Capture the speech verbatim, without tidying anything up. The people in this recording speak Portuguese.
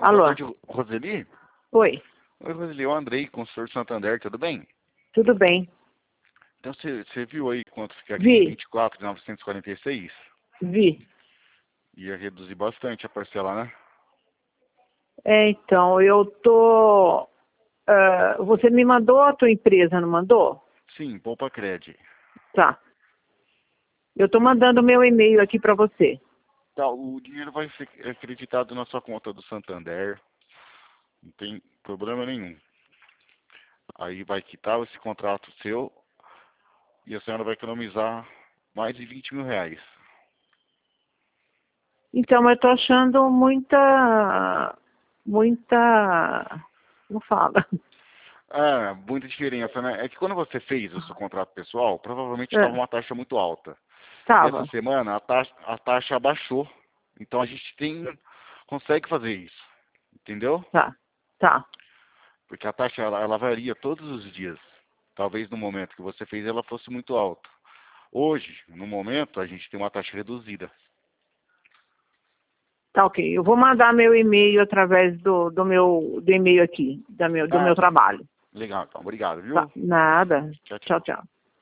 Alô? Boa tarde, Roseli? Oi, Oi, Roseli, eu Andrei, consultor Santander, tudo bem? tudo bem? Então, você você viu aí quanto fica aqui? Vi, vinte e quatro mil novecentos e quarenta e seis? vi. Ia reduzir bastante a parcela, né? É, então, eu tô... ah, você me mandou a tua empresa, não mandou? Sim, Poupa Cred. Tá. Eu tô mandando meu e-mail aqui para você. Tá, o dinheiro vai ser acreditado na sua conta do Santander, não tem problema nenhum. Aí vai quitar esse contrato seu e a senhora vai economizar mais de vinte mil reais. Então, eu tô achando muita... Muita... Como fala? Ah, muita diferença, né? É que quando você fez o seu contrato pessoal, provavelmente estava É, uma taxa muito alta. E essa tava. semana a taxa, a taxa abaixou. Então a gente tem, consegue fazer isso. Entendeu? Tá, tá. Porque a taxa ela, ela varia todos os dias. Talvez no momento que você fez ela fosse muito alta. Hoje, no momento, a gente tem uma taxa reduzida. Tá, ok. Eu vou mandar meu e-mail através do, do meu do e-mail aqui, da meu, do Ah, meu trabalho. legal, então. Obrigado, Tá, viu? nada. Tchau, Tchau, tchau. tchau.